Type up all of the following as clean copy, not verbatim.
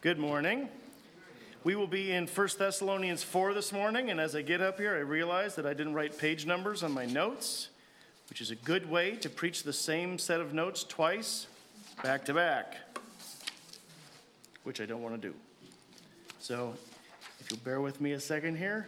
Good morning. We will be in 1 Thessalonians 4 this morning, and as I get up here, I realize that I didn't write page numbers on my notes, which is a good way to preach the same set of notes twice, back to back, which I don't want to do. So, if you'll bear with me a second here.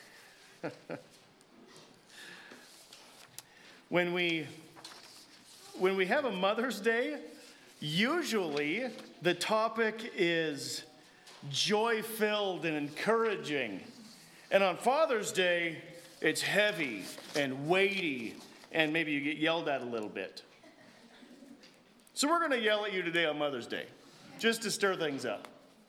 When we have a Mother's Day, usually the topic is joy-filled and encouraging. And on Father's Day, it's heavy and weighty, and maybe you get yelled at a little bit. So we're going to yell at you today on Mother's Day, just to stir things up.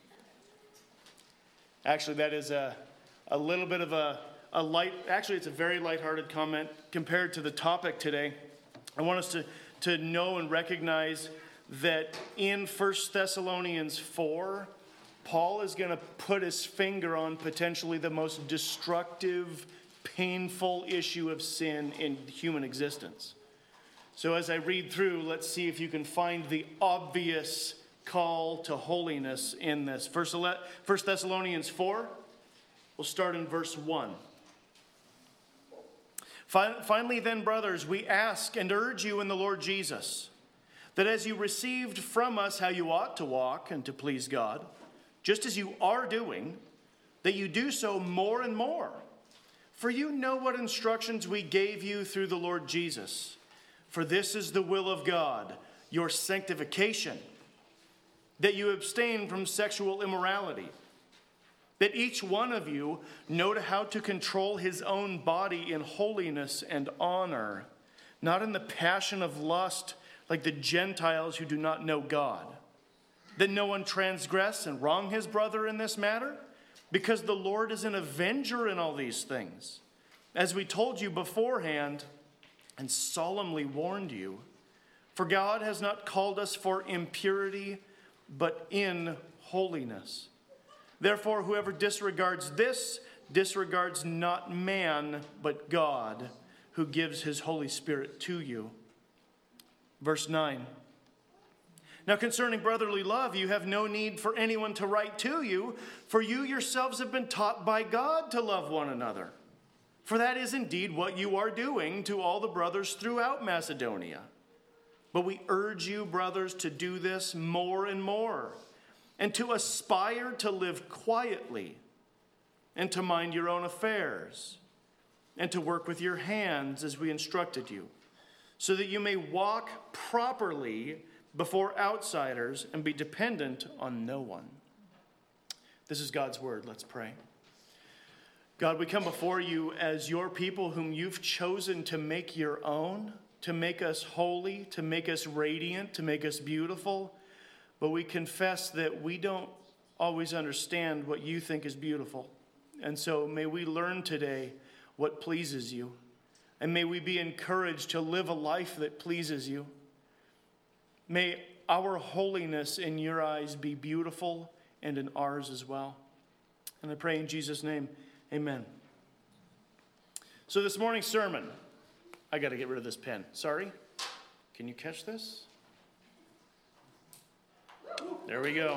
Actually, that is a little bit of a light, actually it's a very lighthearted comment compared to the topic today. I want us to know and recognize that in 1 Thessalonians 4, Paul is going to put his finger on potentially the most destructive, painful issue of sin in human existence. So as I read through, let's see if you can find the obvious call to holiness in this. 1 Thessalonians 4, we'll start in verse 1. Finally then, brothers, we ask and urge you in the Lord Jesus, that as you received from us how you ought to walk and to please God, just as you are doing, that you do so more and more. For you know what instructions we gave you through the Lord Jesus. For this is the will of God, your sanctification, that you abstain from sexual immorality, that each one of you know how to control his own body in holiness and honor, not in the passion of lust, like the Gentiles who do not know God. That no one transgress and wrong his brother in this matter, because the Lord is an avenger in all these things. As we told you beforehand and solemnly warned you, for God has not called us for impurity, but in holiness. Therefore, whoever disregards this disregards not man, but God, who gives his Holy Spirit to you. Verse 9. Now concerning brotherly love, you have no need for anyone to write to you, for you yourselves have been taught by God to love one another. For that is indeed what you are doing to all the brothers throughout Macedonia. But we urge you, brothers, to do this more and more, and to aspire to live quietly, and to mind your own affairs, and to work with your hands as we instructed you, so that you may walk properly before outsiders and be dependent on no one. This is God's word. Let's pray. God, we come before you as your people whom you've chosen to make your own, to make us holy, to make us radiant, to make us beautiful. But we confess that we don't always understand what you think is beautiful. And so may we learn today what pleases you. And may we be encouraged to live a life that pleases you. May our holiness in your eyes be beautiful and in ours as well. And I pray in Jesus' name, amen. So this morning's sermon, I got to get rid of this pen. Sorry. Can you catch this? There we go.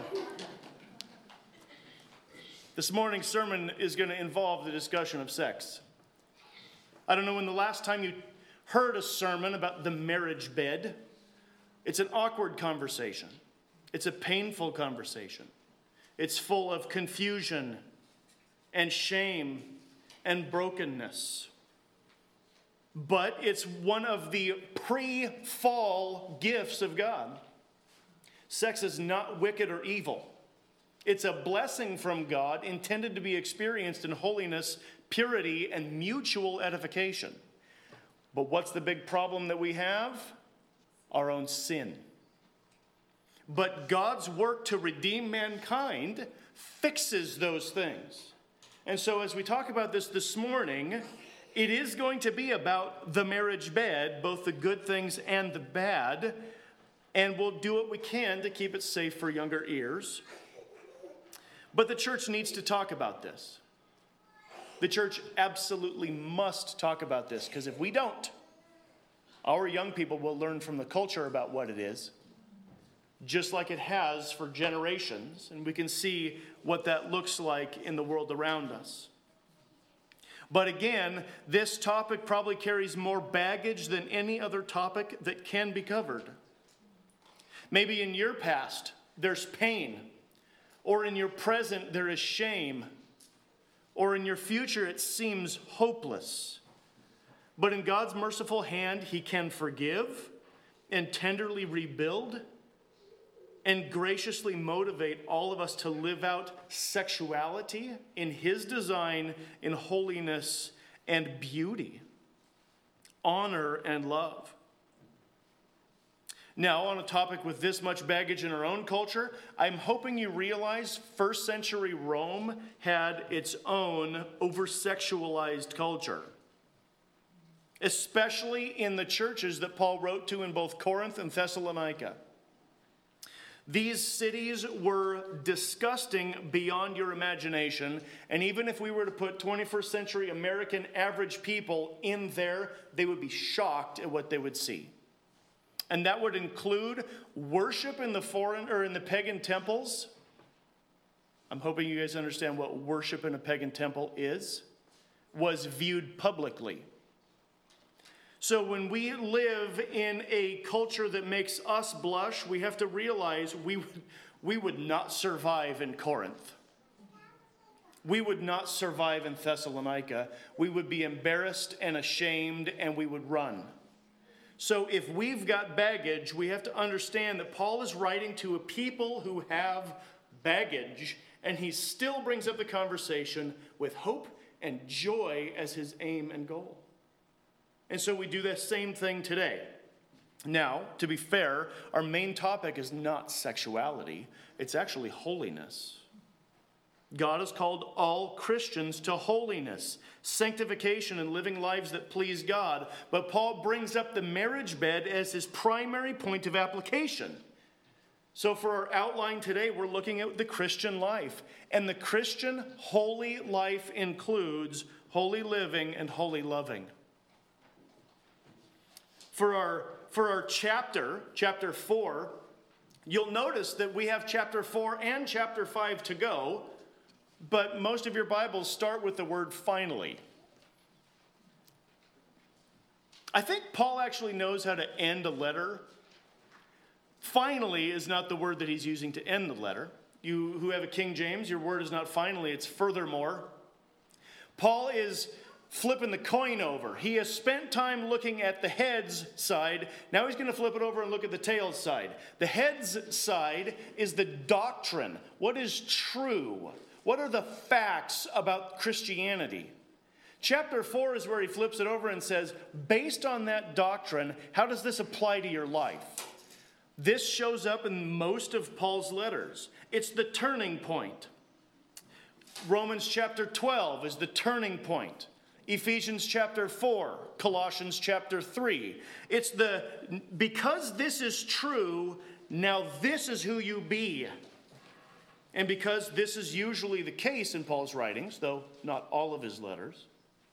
This morning's sermon is going to involve the discussion of sex. I don't know when the last time you heard a sermon about the marriage bed. It's an awkward conversation. It's a painful conversation. It's full of confusion and shame and brokenness. But it's one of the pre-fall gifts of God. Sex is not wicked or evil. It's a blessing from God intended to be experienced in holiness, purity, and mutual edification. But what's the big problem that we have? Our own sin. But God's work to redeem mankind fixes those things. And so as we talk about this morning, it is going to be about the marriage bed, both the good things and the bad, and we'll do what we can to keep it safe for younger ears. But the church needs to talk about this. The church absolutely must talk about this, because if we don't, our young people will learn from the culture about what it is, just like it has for generations, and we can see what that looks like in the world around us. But again, this topic probably carries more baggage than any other topic that can be covered. Maybe in your past, there's pain, or in your present, there is shame, or in your future, it seems hopeless. But in God's merciful hand, He can forgive and tenderly rebuild and graciously motivate all of us to live out sexuality in His design, in holiness and beauty, honor and love. Now, on a topic with this much baggage in our own culture, I'm hoping you realize first century Rome had its own over-sexualized culture, especially in the churches that Paul wrote to in both Corinth and Thessalonica. These cities were disgusting beyond your imagination, and even if we were to put 21st century American average people in there, they would be shocked at what they would see. And that would include worship in the foreign or in the pagan temples. I'm hoping you guys understand what worship in a pagan temple is. Was viewed publicly. So when we live in a culture that makes us blush, we have to realize we would not survive in Corinth. We would not survive in Thessalonica. We would be embarrassed and ashamed, and we would run. So if we've got baggage, we have to understand that Paul is writing to a people who have baggage, and he still brings up the conversation with hope and joy as his aim and goal. And so we do the same thing today. Now, to be fair, our main topic is not sexuality. It's actually holiness. God has called all Christians to holiness, sanctification, and living lives that please God. But Paul brings up the marriage bed as his primary point of application. So for our outline today, we're looking at the Christian life. And the Christian holy life includes holy living and holy loving. For our chapter 4, you'll notice that we have chapter 4 and chapter 5 to go, but most of your Bibles start with the word finally. I think Paul actually knows how to end a letter. Finally is not the word that he's using to end the letter. You who have a King James, your word is not finally, it's furthermore. Paul is flipping the coin over. He has spent time looking at the head's side. Now he's going to flip it over and look at the tail's side. The head's side is the doctrine. What is true? What are the facts about Christianity? Chapter 4 is where he flips it over and says, based on that doctrine, how does this apply to your life? This shows up in most of Paul's letters. It's the turning point. Romans chapter 12 is the turning point. Ephesians chapter 4, Colossians chapter 3. It's because this is true, now this is who you be. And because this is usually the case in Paul's writings, though not all of his letters,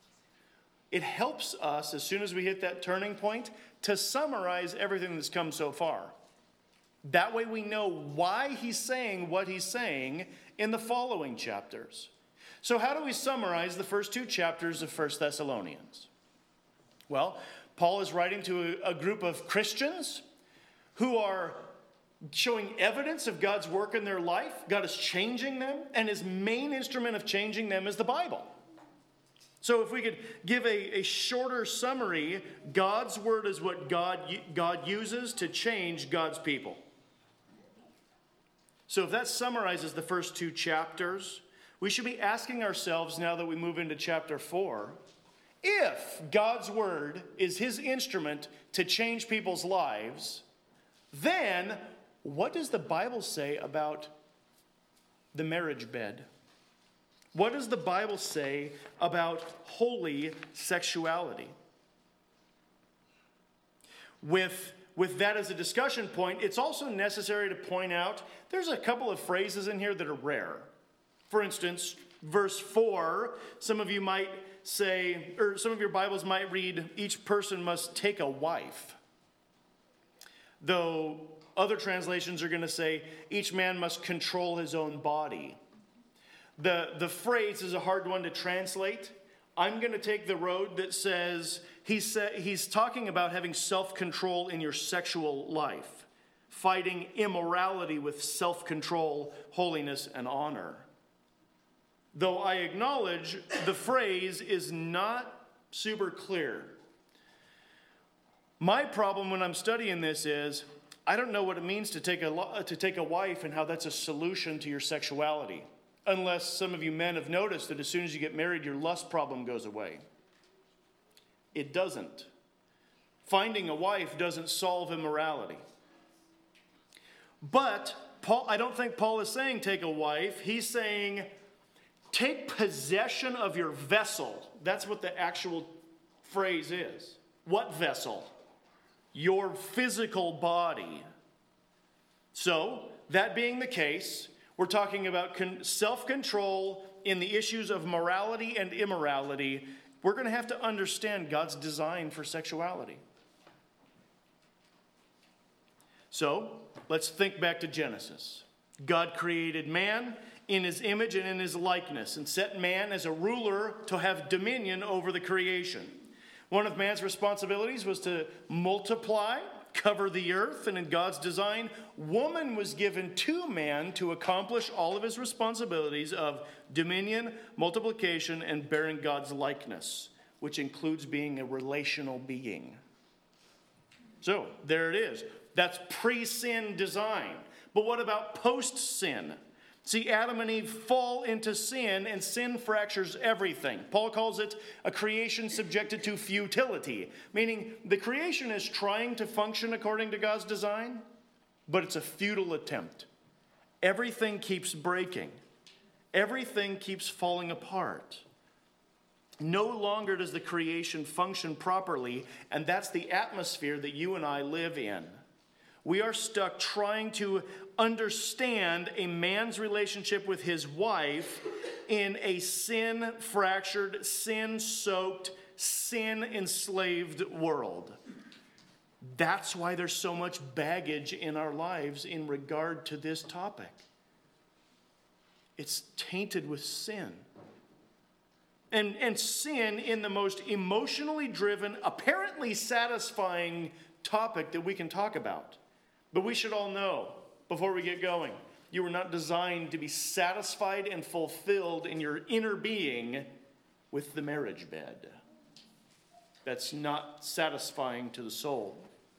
it helps us, as soon as we hit that turning point, to summarize everything that's come so far. That way we know why he's saying what he's saying in the following chapters. So how do we summarize the first 2 chapters of 1 Thessalonians? Well, Paul is writing to a group of Christians who are showing evidence of God's work in their life. God is changing them, and his main instrument of changing them is the Bible. So if we could give a shorter summary, God's word is what God uses to change God's people. So if that summarizes the first 2 chapters, we should be asking ourselves, now that we move into chapter 4, if God's word is his instrument to change people's lives, then what does the Bible say about the marriage bed? What does the Bible say about holy sexuality? With that as a discussion point, it's also necessary to point out there's a couple of phrases in here that are rare. For instance, verse 4, some of you might say, or some of your Bibles might read, each person must take a wife. Though Other translations are going to say each man must control his own body. The phrase is a hard one to translate. I'm going to take the road that says he's talking about having self-control in your sexual life, fighting immorality with self-control, holiness, and honor. Though I acknowledge the phrase is not super clear. My problem when I'm studying this is I don't know what it means to take a wife and how that's a solution to your sexuality. Unless some of you men have noticed that as soon as you get married, your lust problem goes away. It doesn't. Finding a wife doesn't solve immorality. But I don't think Paul is saying take a wife. He's saying take possession of your vessel. That's what the actual phrase is. What vessel? Your physical body. So, that being the case, we're talking about self-control in the issues of morality and immorality. We're going to have to understand God's design for sexuality. So, let's think back to Genesis. God created man in his image and in his likeness and set man as a ruler to have dominion over the creation. One of man's responsibilities was to multiply, cover the earth, and in God's design, woman was given to man to accomplish all of his responsibilities of dominion, multiplication, and bearing God's likeness, which includes being a relational being. So, there it is. That's pre-sin design. But what about post-sin? See, Adam and Eve fall into sin, and sin fractures everything. Paul calls it a creation subjected to futility, meaning the creation is trying to function according to God's design, but it's a futile attempt. Everything keeps breaking. Everything keeps falling apart. No longer does the creation function properly, and that's the atmosphere that you and I live in. We are stuck trying to understand a man's relationship with his wife in a sin-fractured, sin-soaked, sin-enslaved world. That's why there's so much baggage in our lives in regard to this topic. It's tainted with sin. And sin in the most emotionally driven, apparently satisfying topic that we can talk about. But we should all know, before we get going, you were not designed to be satisfied and fulfilled in your inner being with the marriage bed. That's not satisfying to the soul.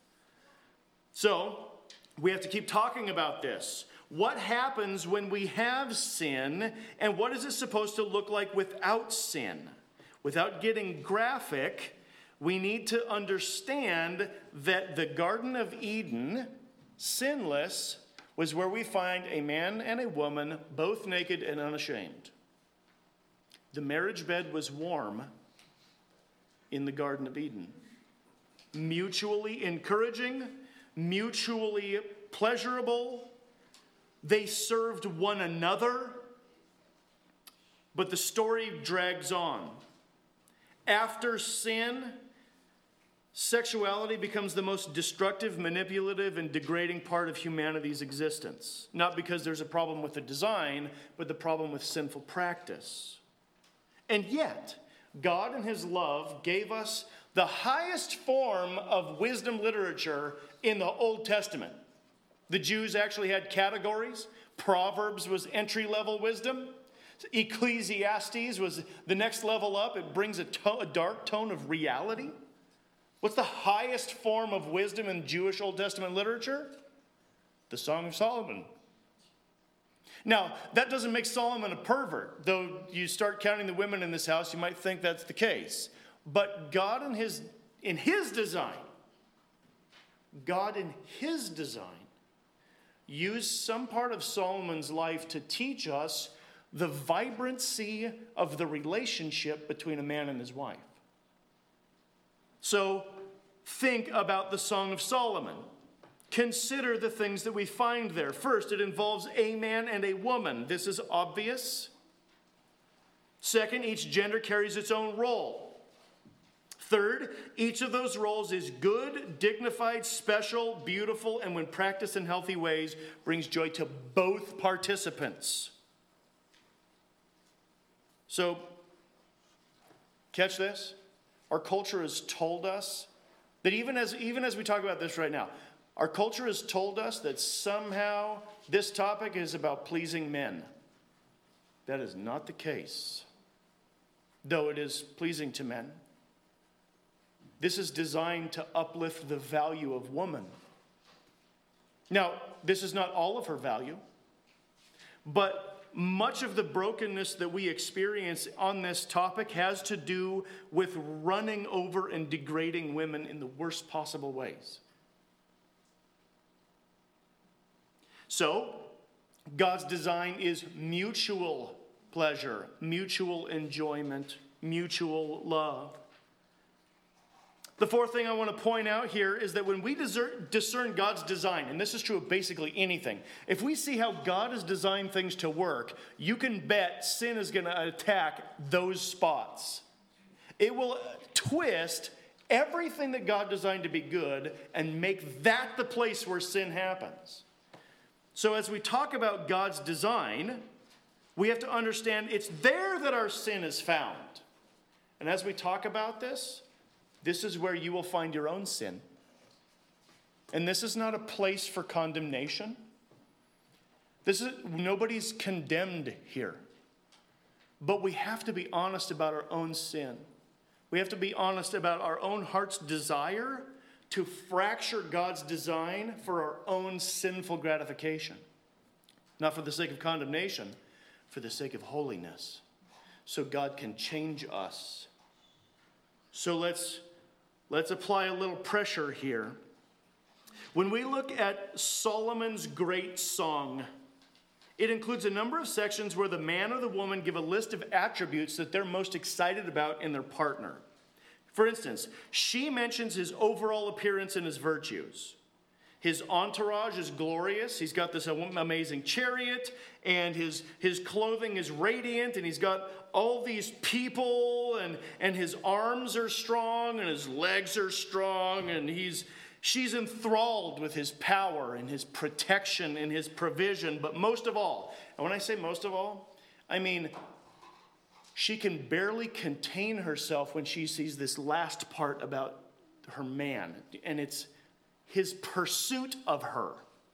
So, we have to keep talking about this. What happens when we have sin, and what is it supposed to look like without sin? Without getting graphic, we need to understand that the Garden of Eden, sinless, was where we find a man and a woman, both naked and unashamed. The marriage bed was warm in the Garden of Eden. Mutually encouraging, mutually pleasurable. They served one another. But the story drags on. After sin, sexuality becomes the most destructive, manipulative, and degrading part of humanity's existence. Not because there's a problem with the design, but the problem with sinful practice. And yet, God in his love gave us the highest form of wisdom literature in the Old Testament. The Jews actually had categories. Proverbs was entry-level wisdom. Ecclesiastes was the next level up. It brings a dark tone of reality. What's the highest form of wisdom in Jewish Old Testament literature? The Song of Solomon. Now, that doesn't make Solomon a pervert. Though you start counting the women in this house, you might think that's the case. But God in his design, used some part of Solomon's life to teach us the vibrancy of the relationship between a man and his wife. So, think about the Song of Solomon. Consider the things that we find there. First, it involves a man and a woman. This is obvious. Second, each gender carries its own role. Third, each of those roles is good, dignified, special, beautiful, and when practiced in healthy ways, brings joy to both participants. So, catch this. Our culture has told us that even as we talk about this right now, our culture has told us that somehow this topic is about pleasing men. That is not the case, though it is pleasing to men. This is designed to uplift the value of woman. Now, this is not all of her value, but much of the brokenness that we experience on this topic has to do with running over and degrading women in the worst possible ways. So, God's design is mutual pleasure, mutual enjoyment, mutual love. The fourth thing I want to point out here is that when we discern God's design, and this is true of basically anything, if we see how God has designed things to work, you can bet sin is going to attack those spots. It will twist everything that God designed to be good and make that the place where sin happens. So as we talk about God's design, we have to understand it's there that our sin is found. And as we talk about this is where you will find your own sin. And this is not a place for condemnation. Nobody's condemned here. But we have to be honest about our own sin. We have to be honest about our own heart's desire to fracture God's design for our own sinful gratification. Not for the sake of condemnation, for the sake of holiness. So God can change us. So let's apply a little pressure here. When we look at Solomon's great song, it includes a number of sections where the man or the woman give a list of attributes that they're most excited about in their partner. For instance, she mentions his overall appearance and his virtues. His entourage is glorious. He's got this amazing chariot, and his clothing is radiant, and he's got all these people, and his arms are strong, and his legs are strong, and she's enthralled with his power and his protection and his provision. But most of all, and when I say most of all, I mean she can barely contain herself when she sees this last part about her man, and it's his pursuit of her.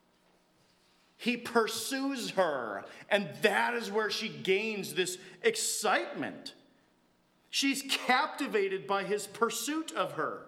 He pursues her, and that is where she gains this excitement. She's captivated by his pursuit of her.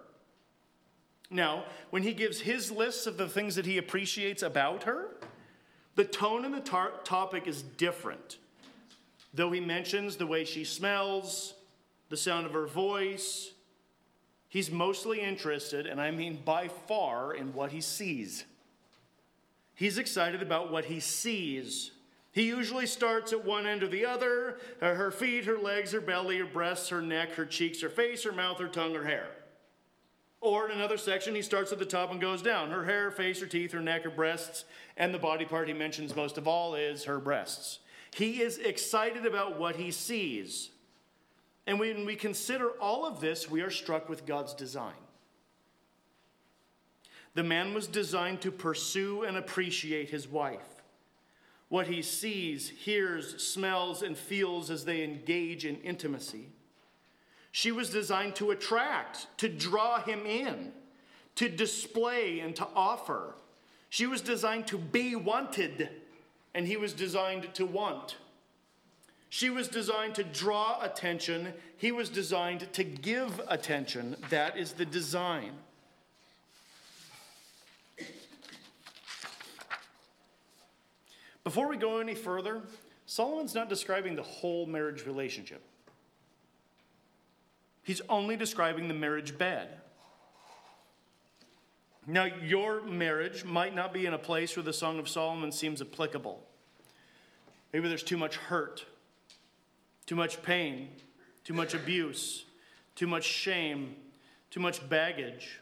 Now, when he gives his lists of the things that he appreciates about her, the tone and the topic is different. Though he mentions the way she smells, the sound of her voice, he's mostly interested, and I mean by far, in what he sees. He's excited about what he sees. He usually starts at one end or the other: her feet, her legs, her belly, her breasts, her neck, her cheeks, her face, her mouth, her tongue, her hair. Or in another section, he starts at the top and goes down: her hair, face, her teeth, her neck, her breasts, and the body part he mentions most of all is her breasts. He is excited about what he sees. And when we consider all of this, we are struck with God's design. The man was designed to pursue and appreciate his wife. What he sees, hears, smells, and feels as they engage in intimacy. She was designed to attract, to draw him in, to display and to offer. She was designed to be wanted, and he was designed to want. She was designed to draw attention. He was designed to give attention. That is the design. Before we go any further, Solomon's not describing the whole marriage relationship. He's only describing the marriage bed. Now, your marriage might not be in a place where the Song of Solomon seems applicable. Maybe there's too much hurt, too much pain, too much abuse, too much shame, too much baggage.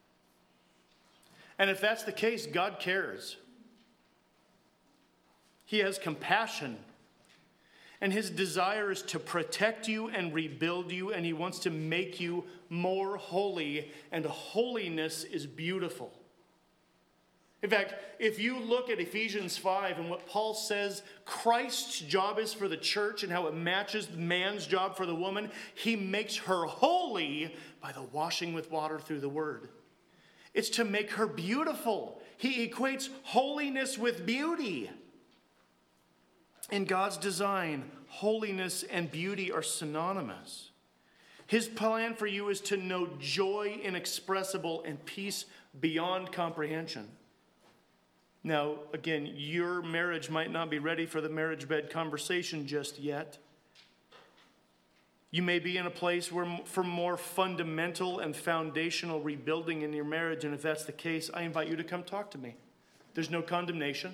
And if that's the case, God cares. He has compassion. And his desire is to protect you and rebuild you, and he wants to make you more holy, and holiness is beautiful. In fact, if you look at Ephesians 5 and what Paul says Christ's job is for the church and how it matches man's job for the woman, he makes her holy by the washing with water through the word. It's to make her beautiful. He equates holiness with beauty. In God's design, holiness and beauty are synonymous. His plan for you is to know joy inexpressible and peace beyond comprehension. Now, again, your marriage might not be ready for the marriage bed conversation just yet. You may be in a place where for more fundamental and foundational rebuilding in your marriage, and if that's the case, I invite you to come talk to me. There's no condemnation.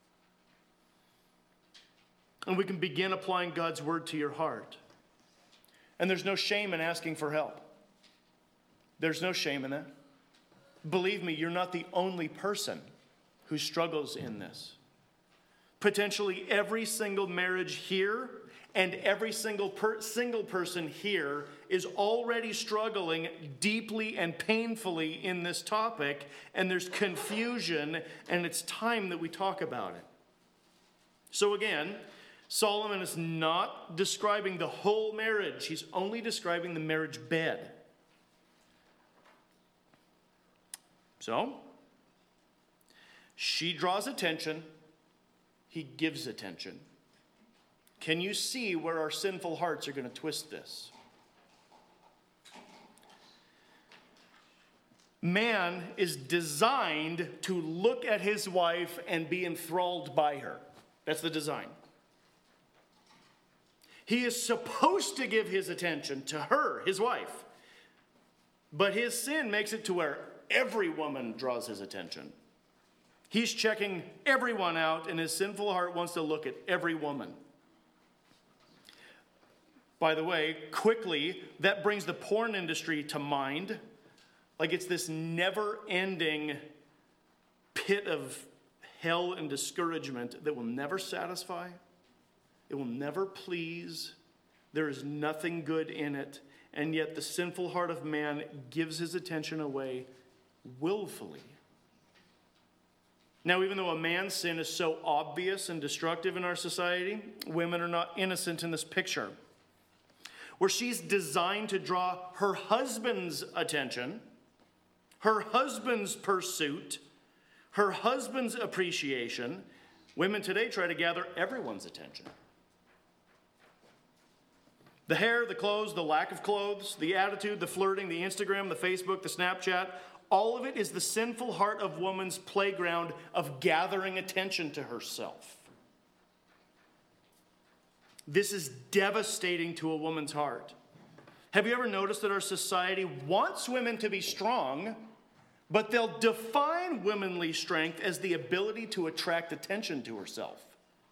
And we can begin applying God's word to your heart. And there's no shame in asking for help. There's no shame in that. Believe me, you're not the only person who struggles in this. Potentially every single marriage here and every single person here is already struggling deeply and painfully in this topic, and there's confusion, and it's time that we talk about it. So again, Solomon is not describing the whole marriage. He's only describing the marriage bed. So, she draws attention, he gives attention. Can you see where our sinful hearts are going to twist this? Man is designed to look at his wife and be enthralled by her. That's the design. He is supposed to give his attention to her, his wife. But his sin makes it to where every woman draws his attention. He's checking everyone out, and his sinful heart wants to look at every woman. By the way, quickly, that brings the porn industry to mind. Like it's this never-ending pit of hell and discouragement that will never satisfy. It will never please. There is nothing good in it. And yet the sinful heart of man gives his attention away willfully. Now, even though a man's sin is so obvious and destructive in our society, women are not innocent in this picture. Where she's designed to draw her husband's attention, her husband's pursuit, her husband's appreciation, women today try to gather everyone's attention. The hair, the clothes, the lack of clothes, the attitude, the flirting, the Instagram, the Facebook, the Snapchat, all of it is the sinful heart of woman's playground of gathering attention to herself. This is devastating to a woman's heart. Have you ever noticed that our society wants women to be strong, but they'll define womanly strength as the ability to attract attention to herself?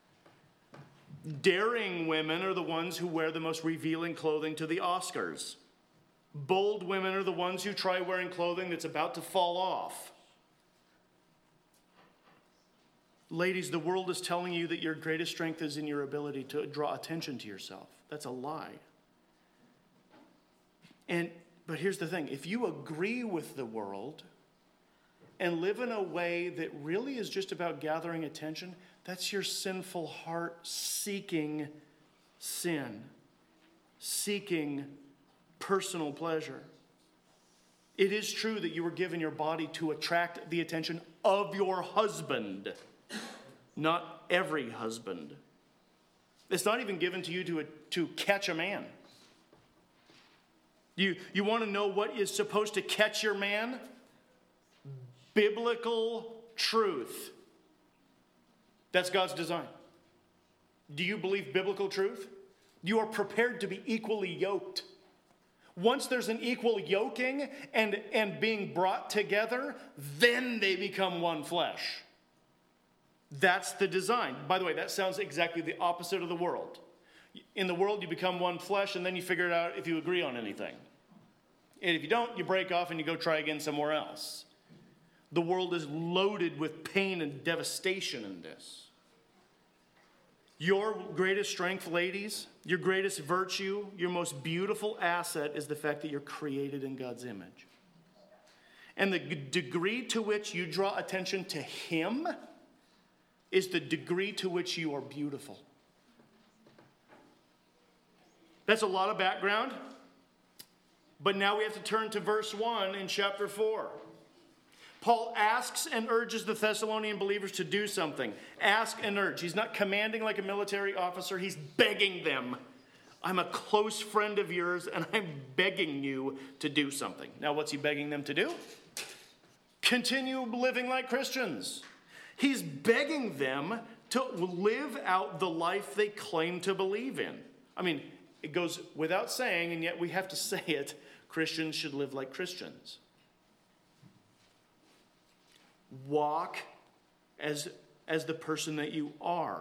Daring women are the ones who wear the most revealing clothing to the Oscars. Bold women are the ones who try wearing clothing that's about to fall off. Ladies, the world is telling you that your greatest strength is in your ability to draw attention to yourself. That's a lie. But here's the thing. If you agree with the world and live in a way that really is just about gathering attention, that's your sinful heart seeking sin, seeking personal pleasure. It is true that you were given your body to attract the attention of your husband. Not every husband. It's not even given to you to catch a man. You want to know what is supposed to catch your man? Biblical truth. That's God's design. Do you believe biblical truth? You are prepared to be equally yoked. Once there's an equal yoking and being brought together, then they become one flesh. That's the design. By the way, that sounds exactly the opposite of the world. In the world, you become one flesh, and then you figure it out if you agree on anything. And if you don't, you break off and you go try again somewhere else. The world is loaded with pain and devastation in this. Your greatest strength, ladies, your greatest virtue, your most beautiful asset is the fact that you're created in God's image. And the degree to which you draw attention to Him is the degree to which you are beautiful. That's a lot of background. But now we have to turn to verse 1 in chapter 4. Paul asks and urges the Thessalonian believers to do something. Ask and urge. He's not commanding like a military officer. He's begging them. I'm a close friend of yours, and I'm begging you to do something. Now, what's he begging them to do? Continue living like Christians. He's begging them to live out the life they claim to believe in. I mean, it goes without saying, and yet we have to say it. Christians should live like Christians. Walk as the person that you are.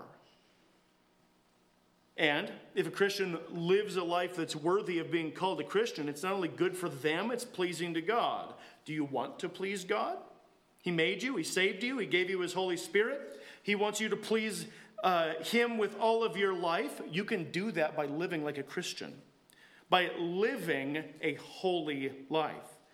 And if a Christian lives a life that's worthy of being called a Christian, it's not only good for them, it's pleasing to God. Do you want to please God? He made you, He saved you, He gave you His Holy Spirit. He wants you to please Him with all of your life. You can do that by living like a Christian, by living a holy life.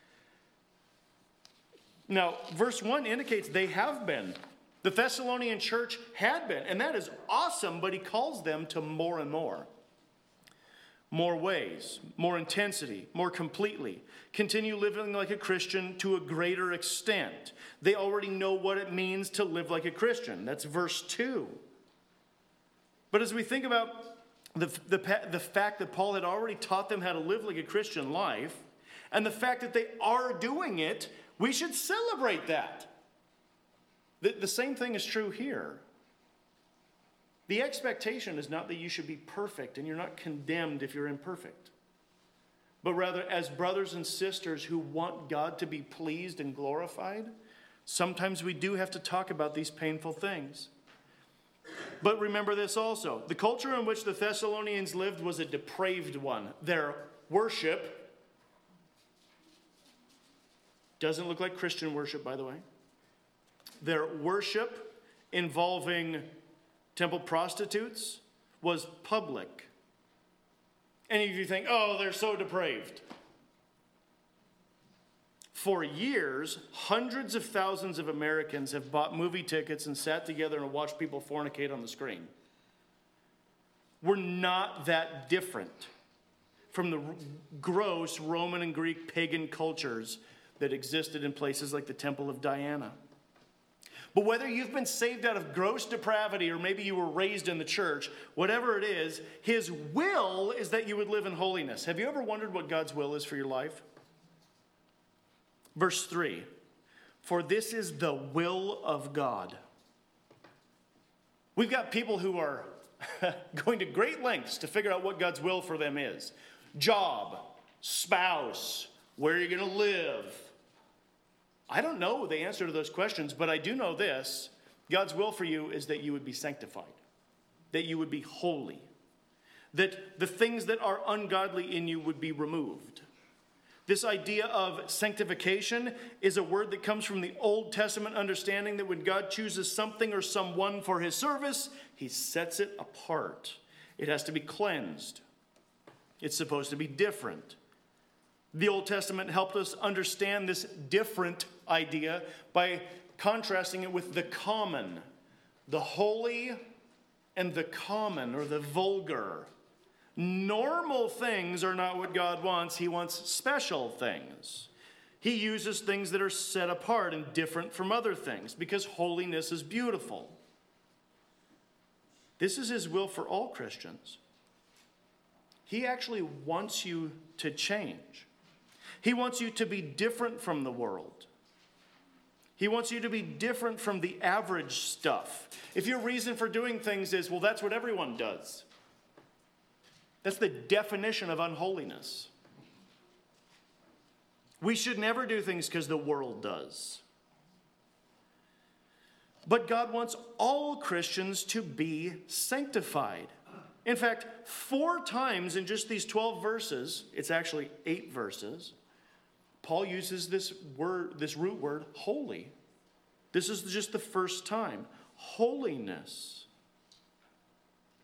Now, verse 1 indicates they have been. The Thessalonian church had been, and that is awesome, but he calls them to more and more. More ways, more intensity, more completely. Continue living like a Christian to a greater extent. They already know what it means to live like a Christian. That's verse 2. But as we think about the fact that Paul had already taught them how to live like a Christian life, and the fact that they are doing it, we should celebrate that. The same thing is true here. The expectation is not that you should be perfect, and you're not condemned if you're imperfect. But rather, as brothers and sisters who want God to be pleased and glorified, sometimes we do have to talk about these painful things. But remember this also. The culture in which the Thessalonians lived was a depraved one. Their worship doesn't look like Christian worship, by the way. Their worship involving temple prostitutes was public. Any of you think, oh, they're so depraved. For years, hundreds of thousands of Americans have bought movie tickets and sat together and watched people fornicate on the screen. We're not that different from the gross Roman and Greek pagan cultures that existed in places like the Temple of Diana. But whether you've been saved out of gross depravity or maybe you were raised in the church, whatever it is, His will is that you would live in holiness. Have you ever wondered what God's will is for your life? Verse 3, for this is the will of God. We've got people who are going to great lengths to figure out what God's will for them is. Job, spouse, where are you going to live? I don't know the answer to those questions, but I do know this. God's will for you is that you would be sanctified, that you would be holy, that the things that are ungodly in you would be removed. This idea of sanctification is a word that comes from the Old Testament understanding that when God chooses something or someone for His service, He sets it apart. It has to be cleansed. It's supposed to be different. The Old Testament helped us understand this different idea by contrasting it with the common, the holy and the common or the vulgar. Normal things are not what God wants. He wants special things. He uses things that are set apart and different from other things because holiness is beautiful. This is His will for all Christians. He actually wants you to change. He wants you to be different from the world. He wants you to be different from the average stuff. If your reason for doing things is, well, that's what everyone does. That's the definition of unholiness. We should never do things because the world does. But God wants all Christians to be sanctified. In fact, 4 times in just these 12 verses, it's actually 8 verses, Paul uses this root word, holy. This is just the first time. Holiness.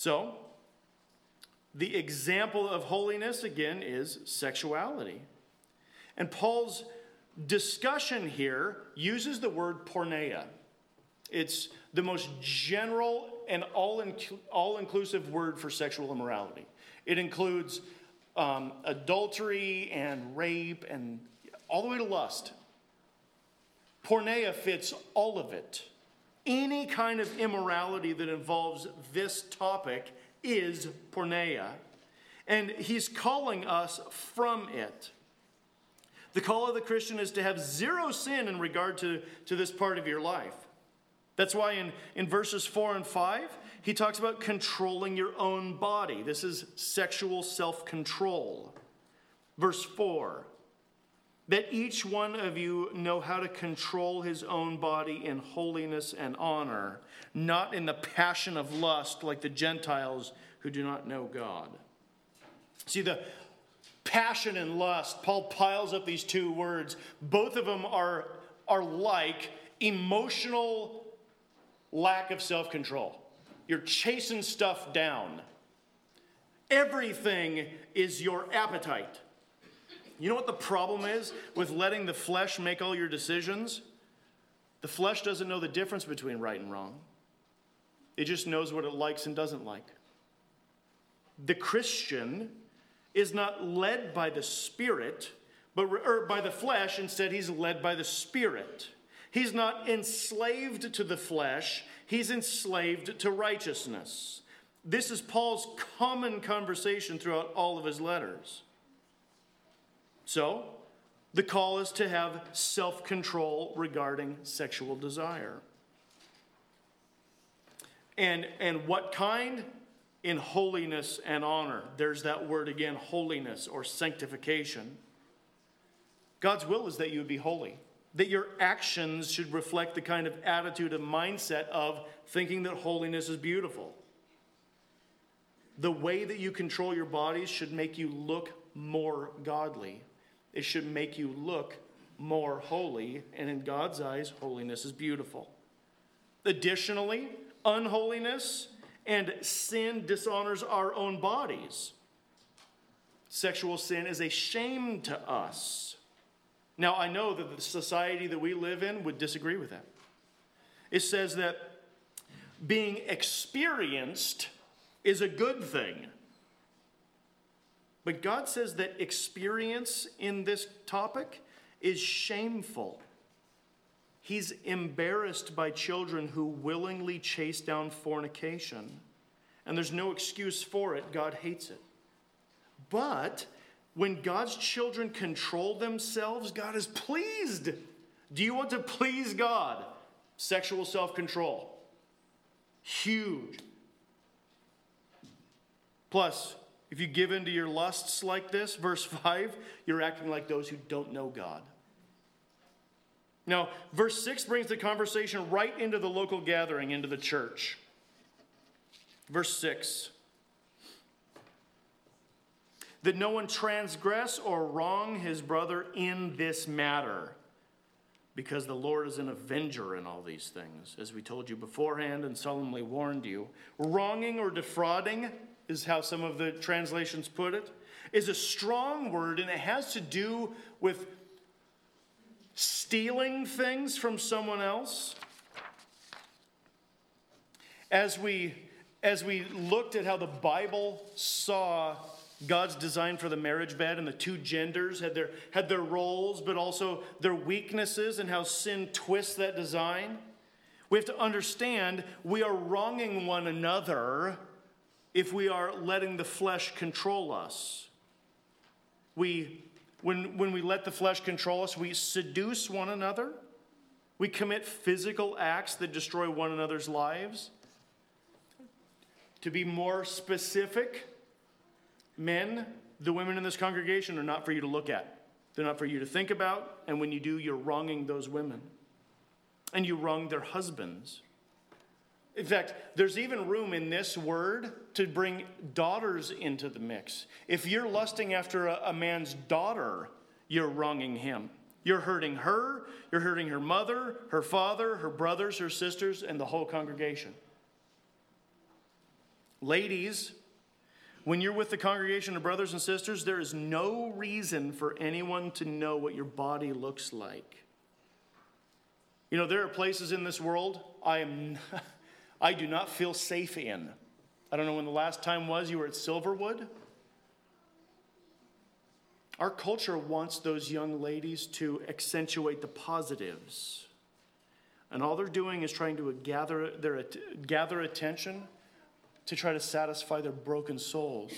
So, the example of holiness, again, is sexuality. And Paul's discussion here uses the word porneia. It's the most general and all-inclusive word for sexual immorality. It includes adultery and rape and all the way to lust. Porneia fits all of it. Any kind of immorality that involves this topic is porneia. And he's calling us from it. The call of the Christian is to have zero sin in regard to this part of your life. That's why in verses 4 and 5, he talks about controlling your own body. This is sexual self-control. Verse 4, that each one of you know how to control his own body in holiness and honor, not in the passion of lust like the Gentiles who do not know God. See, the passion and lust, Paul piles up these two words. Both of them are like emotional lack of self-control. You're chasing stuff down. Everything is your appetite. You know what the problem is with letting the flesh make all your decisions? The flesh doesn't know the difference between right and wrong. It just knows what it likes and doesn't like. The Christian is not led by the Spirit, or by the flesh. Instead, he's led by the Spirit. He's not enslaved to the flesh. He's enslaved to righteousness. This is Paul's common conversation throughout all of his letters. So, the call is to have self-control regarding sexual desire. And what kind? In holiness and honor. There's that word again, holiness or sanctification. God's will is that you would be holy. That your actions should reflect the kind of attitude and mindset of thinking that holiness is beautiful. The way that you control your bodies should make you look more godly. It should make you look more holy, and in God's eyes, holiness is beautiful. Additionally, unholiness and sin dishonors our own bodies. Sexual sin is a shame to us. Now, I know that the society that we live in would disagree with that. It says that being experienced is a good thing. But God says that experience in this topic is shameful. He's embarrassed by children who willingly chase down fornication. And there's no excuse for it. God hates it. But when God's children control themselves, God is pleased. Do you want to please God? Sexual self-control. Huge. Plus, if you give in to your lusts like this, verse 5, you're acting like those who don't know God. Now, verse 6 brings the conversation right into the local gathering, into the church. Verse 6. That no one transgress or wrong his brother in this matter, because the Lord is an avenger in all these things, as we told you beforehand and solemnly warned you. Wronging or defrauding, is how some of the translations put it, is a strong word, and it has to do with stealing things from someone else. As we looked at how the Bible saw God's design for the marriage bed, and the two genders had their roles, but also their weaknesses, and how sin twists that design, we have to understand we are wronging one another if we are letting the flesh control us. When we let the flesh control us, we seduce one another. We commit physical acts that destroy one another's lives. To be more specific, men, the women in this congregation are not for you to look at. They're not for you to think about. And when you do, you're wronging those women. And you wrong their husbands. In fact, there's even room in this word to bring daughters into the mix. If you're lusting after a man's daughter, you're wronging him. You're hurting her, you're hurting her mother, her father, her brothers, her sisters, and the whole congregation. Ladies, when you're with the congregation of brothers and sisters, there is no reason for anyone to know what your body looks like. You know, there are places in this world I do not feel safe in. I don't know when the last time was you were at Silverwood. Our culture wants those young ladies to accentuate the positives. And all they're doing is trying to gather attention to try to satisfy their broken souls.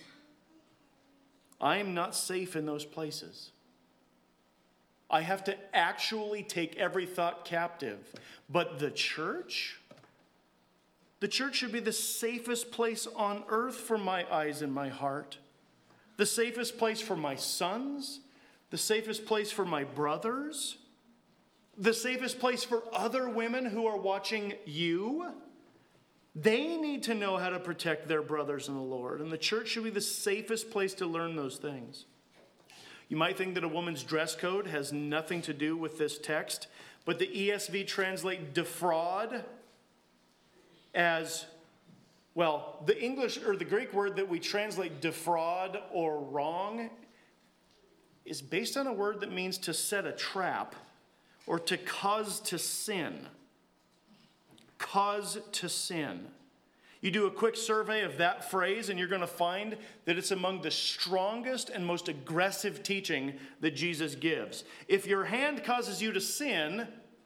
I am not safe in those places. I have to actually take every thought captive. But the church should be the safest place on earth for my eyes and my heart. The safest place for my sons. The safest place for my brothers. The safest place for other women who are watching you. They need to know how to protect their brothers in the Lord. And the church should be the safest place to learn those things. You might think that a woman's dress code has nothing to do with this text, but the ESV translate defraud as, well, the English or the Greek word that we translate defraud or wrong is based on a word that means to set a trap or to cause to sin. Cause to sin. You do a quick survey of that phrase and you're going to find that it's among the strongest and most aggressive teaching that Jesus gives. If your hand causes you to sin,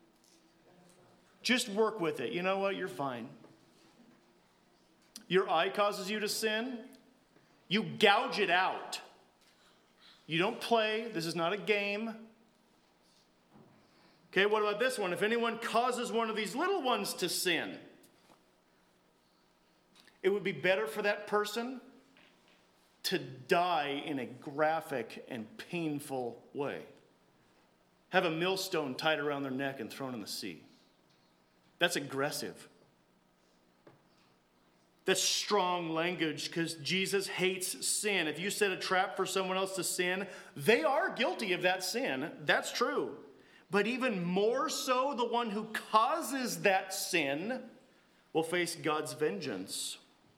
just work with it. You know what? You're fine. Your eye causes you to sin, you gouge it out. You don't play. This is not a game. Okay, what about this one? If anyone causes one of these little ones to sin, it would be better for that person to die in a graphic and painful way. Have a millstone tied around their neck and thrown in the sea. That's aggressive. That's strong language because Jesus hates sin. If you set a trap for someone else to sin, they are guilty of that sin. That's true. But even more so, the one who causes that sin will face God's vengeance.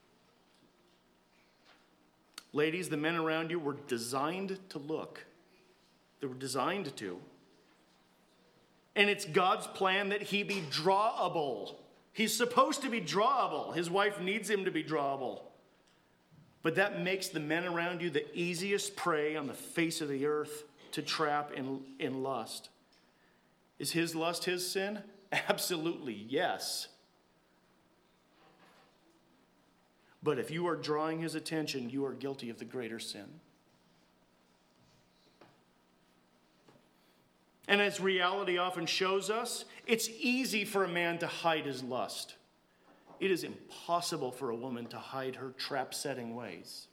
Ladies, the men around you were designed to look. They were designed to. And it's God's plan that he be drawable. He's supposed to be drawable. His wife needs him to be drawable. But that makes the men around you the easiest prey on the face of the earth to trap in lust. Is his lust his sin? Absolutely, yes. But if you are drawing his attention, you are guilty of the greater sin. And as reality often shows us, it's easy for a man to hide his lust. It is impossible for a woman to hide her trap-setting ways.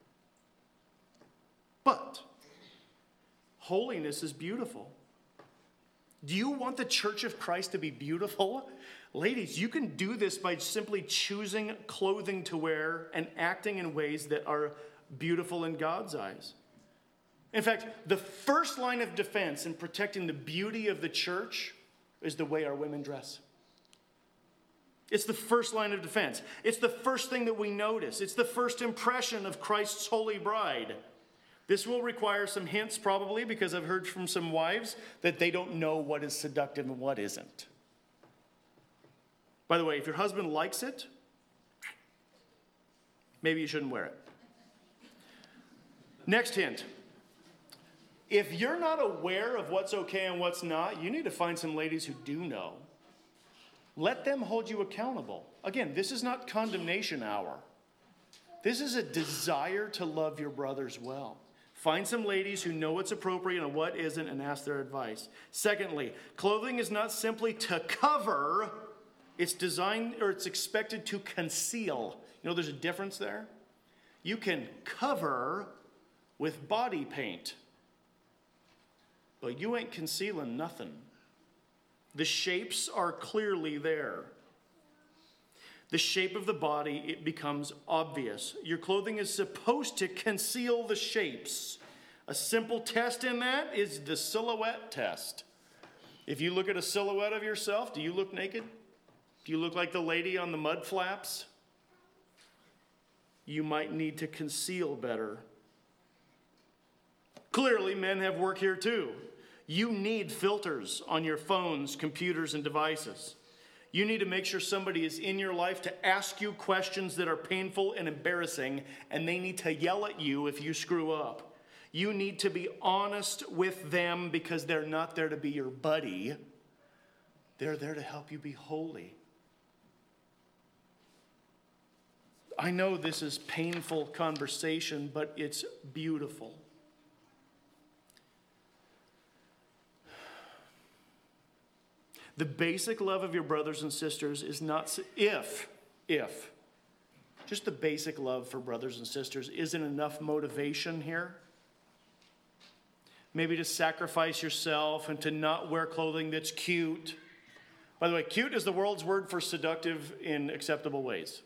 But holiness is beautiful. Do you want the church of Christ to be beautiful? Ladies, you can do this by simply choosing clothing to wear and acting in ways that are beautiful in God's eyes. In fact, the first line of defense in protecting the beauty of the church is the way our women dress. It's the first line of defense. It's the first thing that we notice. It's the first impression of Christ's holy bride. This will require some hints probably because I've heard from some wives that they don't know what is seductive and what isn't. By the way, if your husband likes it, maybe you shouldn't wear it. Next hint. If you're not aware of what's okay and what's not, you need to find some ladies who do know. Let them hold you accountable. Again, this is not condemnation hour. This is a desire to love your brothers well. Find some ladies who know what's appropriate and what isn't and ask their advice. Secondly, clothing is not simply to cover, it's designed or it's expected to conceal. You know there's a difference there? You can cover with body paint, but you ain't concealing nothing. The shapes are clearly there. The shape of the body, it becomes obvious. Your clothing is supposed to conceal the shapes. A simple test in that is the silhouette test. If you look at a silhouette of yourself, do you look naked? Do you look like the lady on the mud flaps? you might need to conceal better. Clearly, men have work here too. You need filters on your phones, computers, and devices. You need to make sure somebody is in your life to ask you questions that are painful and embarrassing, and they need to yell at you if you screw up. You need to be honest with them because they're not there to be your buddy. They're there to help you be holy. I know this is painful conversation, but it's beautiful. The basic love of your brothers and sisters is not, just the basic love for brothers and sisters isn't enough motivation here. Maybe to sacrifice yourself and to not wear clothing that's cute. By the way, cute is the world's word for seductive in acceptable ways.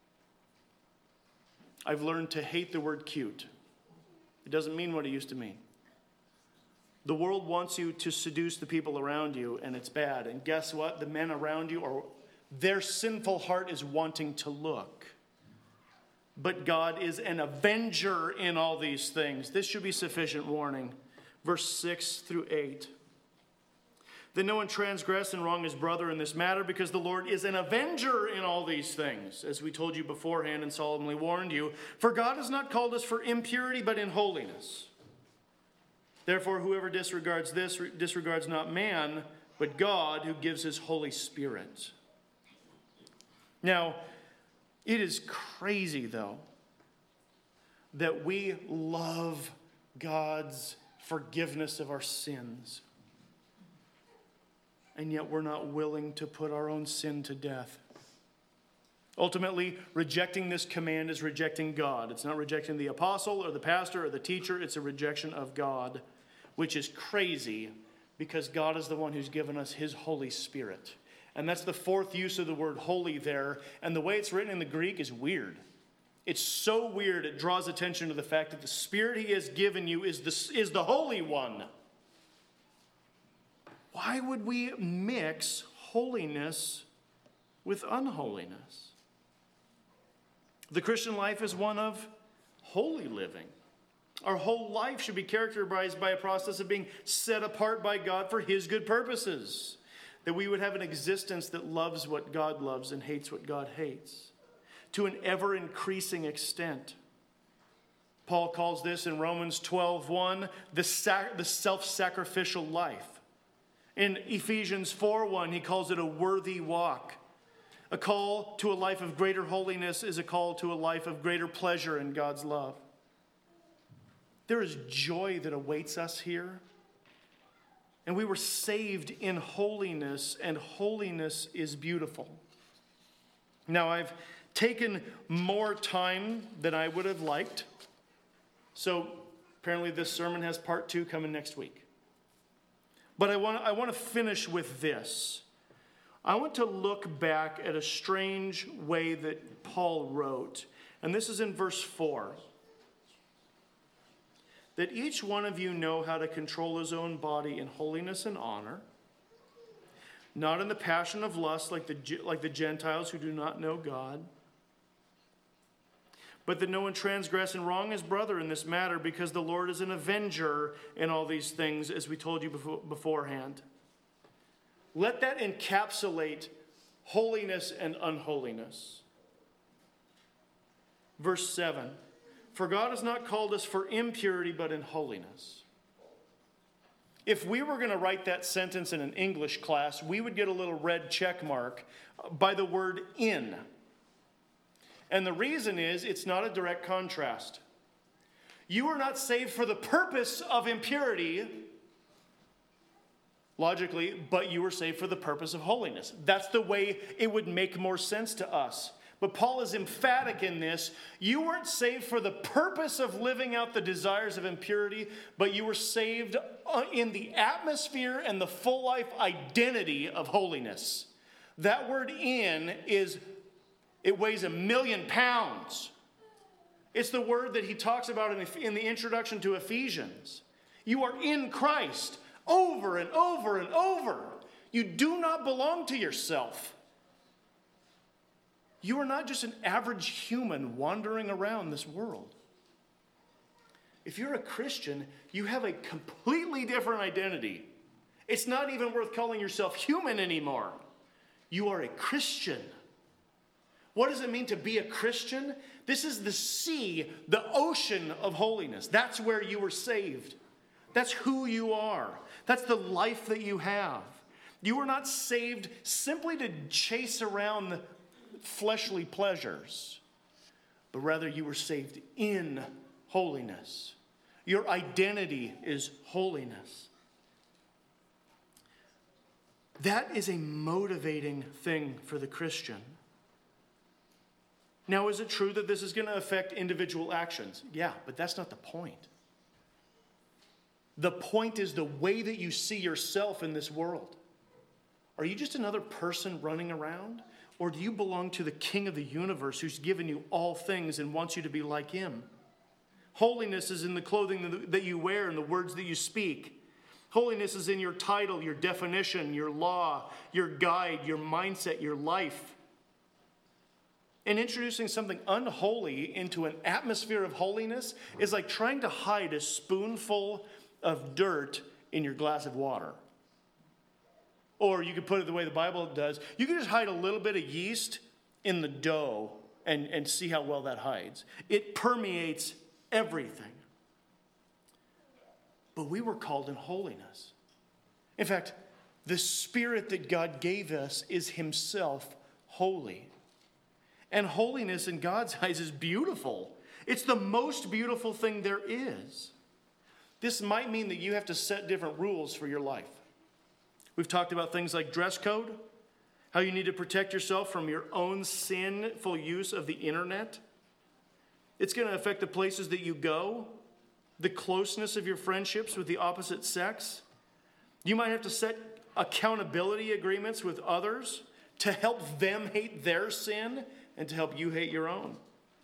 I've learned to hate the word cute. It doesn't mean what it used to mean. The world wants you to seduce the people around you, and it's bad. And guess what? The men around you, their sinful heart is wanting to look. But God is an avenger in all these things. This should be sufficient warning. Verse 6 through 8. That no one transgress and wrong his brother in this matter, because the Lord is an avenger in all these things, as we told you beforehand and solemnly warned you. For God has not called us for impurity, but in holiness. Therefore, whoever disregards this disregards not man, but God, who gives his Holy Spirit. Now, it is crazy, though, that we love God's forgiveness of our sins, and yet we're not willing to put our own sin to death. Ultimately, rejecting this command is rejecting God. It's not rejecting the apostle or the pastor or the teacher. It's a rejection of God, which is crazy because God is the one who's given us his Holy Spirit. And that's the fourth use of the word holy there. And the way it's written in the Greek is weird. It's so weird, it draws attention to the fact that the Spirit he has given you is the Holy One. Why would we mix holiness with unholiness? The Christian life is one of holy living. Our whole life should be characterized by a process of being set apart by God for his good purposes. That we would have an existence that loves what God loves and hates what God hates, to an ever-increasing extent. Paul calls this in Romans 12:1 the self-sacrificial life. In Ephesians 4:1, he calls it a worthy walk. A call to a life of greater holiness is a call to a life of greater pleasure in God's love. There is joy that awaits us here. And we were saved in holiness, and holiness is beautiful. Now, I've taken more time than I would have liked. So apparently this sermon has part 2 coming next week. But I want to finish with this. I want to look back at a strange way that Paul wrote. And this is in verse 4. That each one of you know how to control his own body in holiness and honor, not in the passion of lust like the Gentiles who do not know God, but that no one transgress and wrong his brother in this matter, because the Lord is an avenger in all these things, as we told you beforehand. Let that encapsulate holiness and unholiness. Verse 7. For God has not called us for impurity, but in holiness. If we were going to write that sentence in an English class, we would get a little red check mark by the word in. And the reason is, it's not a direct contrast. You are not saved for the purpose of impurity, logically, but you were saved for the purpose of holiness. That's the way it would make more sense to us. But Paul is emphatic in this. You weren't saved for the purpose of living out the desires of impurity, but you were saved in the atmosphere and the full life identity of holiness. That word in it weighs 1,000,000 pounds. It's the word that he talks about in the introduction to Ephesians. You are in Christ over and over and over. You do not belong to yourself. You are not just an average human wandering around this world. If you're a Christian, you have a completely different identity. It's not even worth calling yourself human anymore. You are a Christian. What does it mean to be a Christian? This is the sea, the ocean of holiness. That's where you were saved. That's who you are. That's the life that you have. You were not saved simply to chase around fleshly pleasures, but rather you were saved in holiness. Your identity is holiness. That is a motivating thing for the Christian. Now, is it true that this is going to affect individual actions? Yeah, but that's not the point. The point is the way that you see yourself in this world. Are you just another person running around? Or do you belong to the King of the universe who's given you all things and wants you to be like him? Holiness is in the clothing that you wear and the words that you speak. Holiness is in your title, your definition, your law, your guide, your mindset, your life. And introducing something unholy into an atmosphere of holiness is like trying to hide a spoonful of dirt in your glass of water. Or you could put it the way the Bible does. You can just hide a little bit of yeast in the dough and see how well that hides. It permeates everything. But we were called in holiness. In fact, the Spirit that God gave us is himself holy. And holiness in God's eyes is beautiful. It's the most beautiful thing there is. This might mean that you have to set different rules for your life. We've talked about things like dress code, how you need to protect yourself from your own sinful use of the internet. It's going to affect the places that you go, the closeness of your friendships with the opposite sex. You might have to set accountability agreements with others to help them hate their sin and to help you hate your own.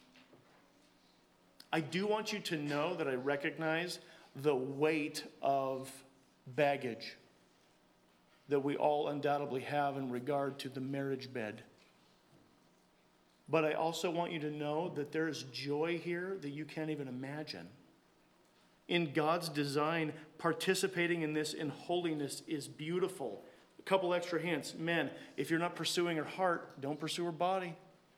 I do want you to know that I recognize the weight of baggage that we all undoubtedly have in regard to the marriage bed. But I also want you to know that there is joy here that you can't even imagine. In God's design, participating in this in holiness is beautiful. A couple extra hints. Men, if you're not pursuing her heart, don't pursue her body.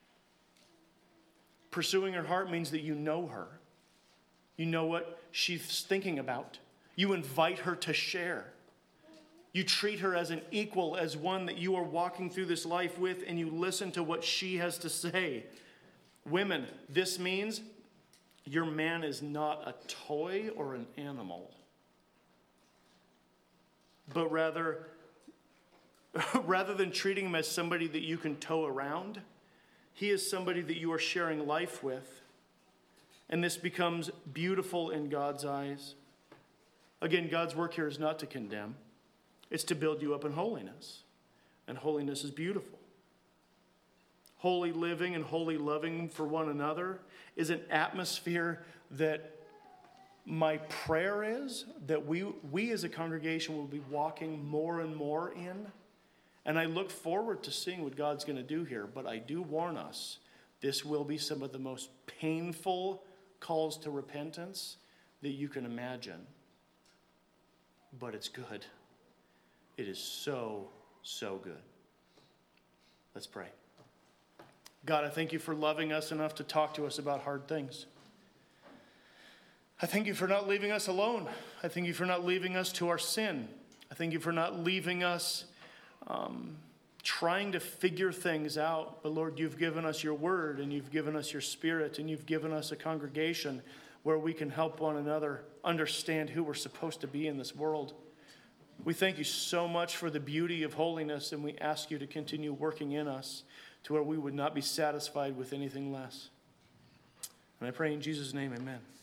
Pursuing her heart means that you know her. You know what she's thinking about. You invite her to share. You treat her as an equal, as one that you are walking through this life with, and you listen to what she has to say. Women, this means your man is not a toy or an animal, but rather than treating him as somebody that you can tow around, he is somebody that you are sharing life with. And this becomes beautiful in God's eyes. Again, God's work here is not to condemn. It's to build you up in holiness. And holiness is beautiful. Holy living and holy loving for one another is an atmosphere that my prayer is that we as a congregation will be walking more and more in. And I look forward to seeing what God's going to do here. But I do warn us, this will be some of the most painful calls to repentance that you can imagine. But it's good. It is so, so good. Let's pray. God, I thank you for loving us enough to talk to us about hard things. I thank you for not leaving us alone. I thank you for not leaving us to our sin. I thank you for not leaving us trying to figure things out. But Lord, you've given us your word, and you've given us your Spirit, and you've given us a congregation where we can help one another understand who we're supposed to be in this world. We thank you so much for the beauty of holiness, and we ask you to continue working in us to where we would not be satisfied with anything less. And I pray in Jesus' name, amen.